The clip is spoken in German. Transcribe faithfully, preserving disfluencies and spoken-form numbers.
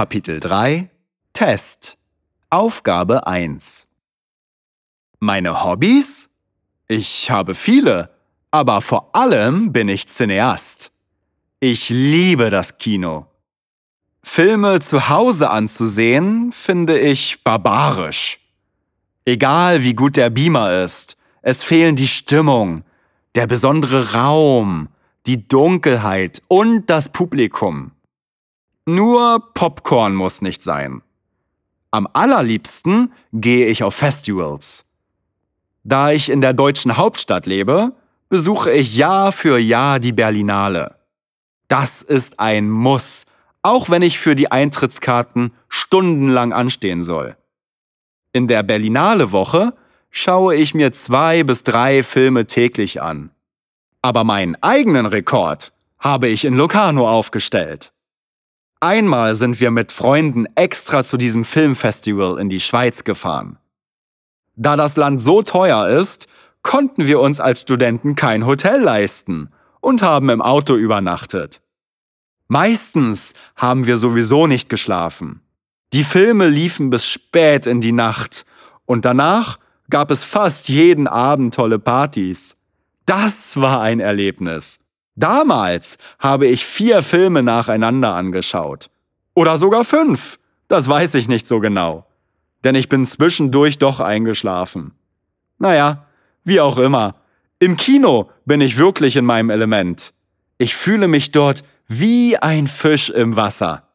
Kapitel drei Test Aufgabe eins. Meine Hobbys? Ich habe viele, aber vor allem bin ich Cineast. Ich liebe das Kino. Filme zu Hause anzusehen, finde ich barbarisch. Egal wie gut der Beamer ist, es fehlen die Stimmung, der besondere Raum, die Dunkelheit und das Publikum. Nur Popcorn muss nicht sein. Am allerliebsten gehe ich auf Festivals. Da ich in der deutschen Hauptstadt lebe, besuche ich Jahr für Jahr die Berlinale. Das ist ein Muss, auch wenn ich für die Eintrittskarten stundenlang anstehen soll. In der Berlinale-Woche schaue ich mir zwei bis drei Filme täglich an. Aber meinen eigenen Rekord habe ich in Locarno aufgestellt. Einmal sind wir mit Freunden extra zu diesem Filmfestival in die Schweiz gefahren. Da das Land so teuer ist, konnten wir uns als Studenten kein Hotel leisten und haben im Auto übernachtet. Meistens haben wir sowieso nicht geschlafen. Die Filme liefen bis spät in die Nacht und danach gab es fast jeden Abend tolle Partys. Das war ein Erlebnis. Damals habe ich vier Filme nacheinander angeschaut. Oder sogar fünf, das weiß ich nicht so genau. Denn ich bin zwischendurch doch eingeschlafen. Naja, wie auch immer. Im Kino bin ich wirklich in meinem Element. Ich fühle mich dort wie ein Fisch im Wasser.